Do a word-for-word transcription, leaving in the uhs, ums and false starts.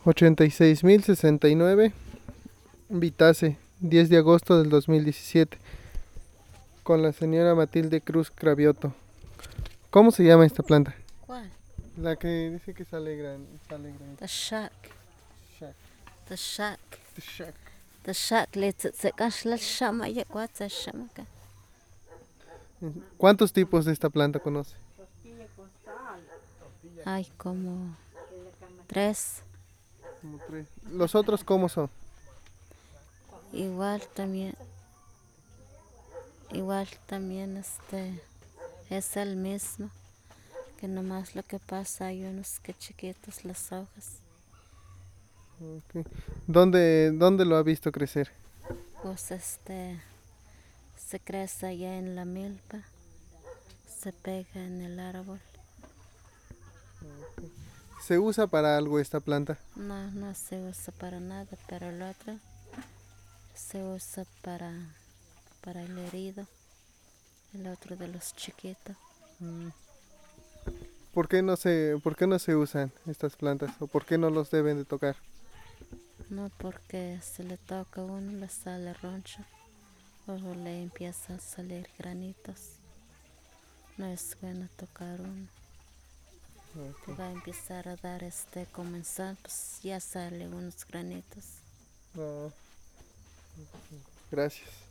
ochenta y seis mil sesenta y nueve. Vitase, diez de agosto del dos mil diecisiete. Con la señora Matilde Cruz Cravioto. ¿Cómo se llama esta planta? ¿Cuál? La que dice que sale gran, sale gran. The shack. Shack. The shack. The shack. The shack. Let's la shama ya cuatza shamaka. ¿Cuántos tipos de esta planta conoce? Hay como tres. Como tres. ¿Los otros cómo son? Igual también. Igual también este es el mismo. Que nomás lo que pasa hay unos que chiquitos las hojas. Okay. ¿Dónde, ¿Dónde lo ha visto crecer? Pues este se crece allá en la milpa, se pega en el árbol. Okay. ¿Se usa para algo esta planta? No, no se usa para nada, pero el otro se usa para, para el herido, el otro de los chiquitos. Mm. ¿Por qué no se, por qué no se usan estas plantas? ¿O por qué no los deben de tocar? No, porque si le toca a uno le sale roncha o le empieza a salir granitos. No es bueno tocar uno. Okay. Va a empezar a dar este comenzar, pues ya sale unos granitos. No. Gracias.